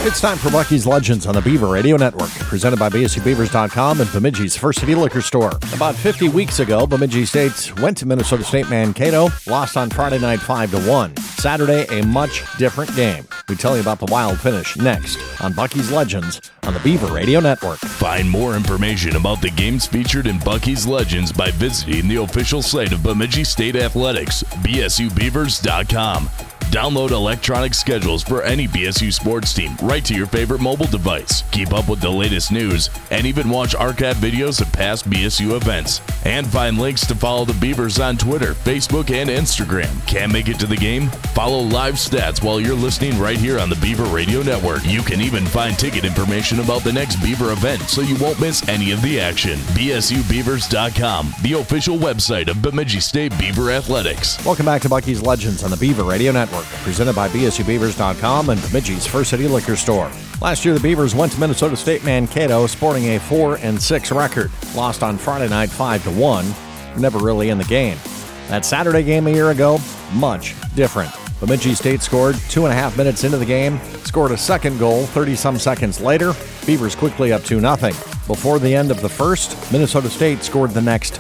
It's time for Bucky's Legends on the Beaver Radio Network, presented by BSUBeavers.com and Bemidji's First City Liquor Store. About 50 weeks ago, Bemidji State went to Minnesota State Mankato, lost on Friday night 5-1. Saturday, a much different game. We tell you about the wild finish next on Bucky's Legends on the Beaver Radio Network. Find more information about the games featured in Bucky's Legends by visiting the official site of Bemidji State Athletics, BSUBeavers.com. Download electronic schedules for any BSU sports team right to your favorite mobile device. Keep up with the latest news and even watch archive videos of past BSU events. And find links to follow the Beavers on Twitter, Facebook, and Instagram. Can't make it to the game? Follow live stats while you're listening right here on the Beaver Radio Network. You can even find ticket information about the next Beaver event so you won't miss any of the action. BSUBeavers.com, the official website of Bemidji State Beaver Athletics. Welcome back to Bucky's Legends on the Beaver Radio Network, presented by BSUBeavers.com and Bemidji's First City Liquor Store. Last year, the Beavers went to Minnesota State Mankato sporting a 4-6 record. Lost on Friday night 5-1. Never really in the game. That Saturday game a year ago, much different. Bemidji State scored 2.5 minutes into the game, scored a second goal 30-some seconds later. Beavers quickly up 2-0. Before the end of the first, Minnesota State scored the next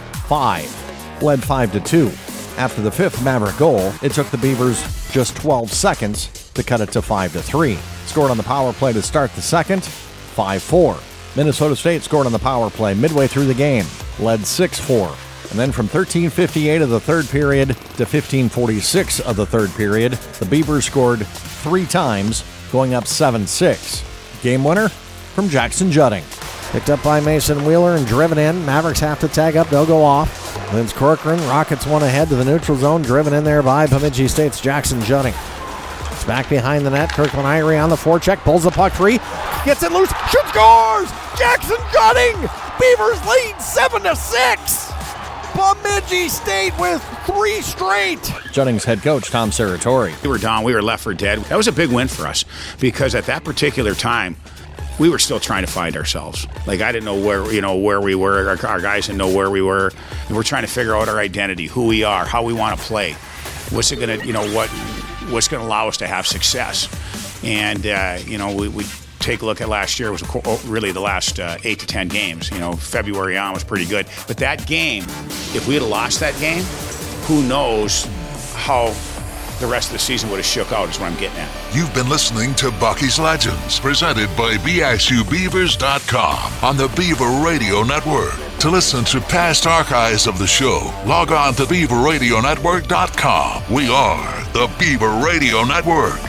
5, led 5-2. After the fifth Maverick goal, it took the Beavers just 12 seconds to cut it to 5-3. Scored on the power play to start the second, 5-4. Minnesota State scored on the power play midway through the game, led 6-4. And then from 13:58 of the third period to 15:46 of the third period, the Beavers scored 3 times, going up 7-6. Game winner from Jackson Jutting. Picked up by Mason Wheeler and driven in. Mavericks have to tag up. They'll go off. Vince Corcoran, Rockets one ahead to the neutral zone, driven in there by Bemidji State's Jackson Jutting. It's back behind the net. Kirkland Irie on the forecheck, pulls the puck free, gets it loose, shoots, scores! Jackson Jutting! Beavers lead 7-6! Bemidji State with 3 straight! Jutting's head coach, Tom Serratori. We were down, we were left for dead. That was a big win for us because at that particular time, we were still trying to find ourselves. Like, I didn't know where we were. Our guys didn't know where we were. And we're trying to figure out our identity, who we are, how we want to play. What's it going to, what's going to allow us to have success? And, we take a look at last year. It was really the last 8 to 10 games. February on was pretty good. But that game, if we had lost that game, who knows how the rest of the season would have shook out is what I'm getting at. You've been listening to Bucky's Legends, presented by BSUBeavers.com on the Beaver Radio Network. To listen to past archives of the show, log on to BeaverRadioNetwork.com. We are the Beaver Radio Network.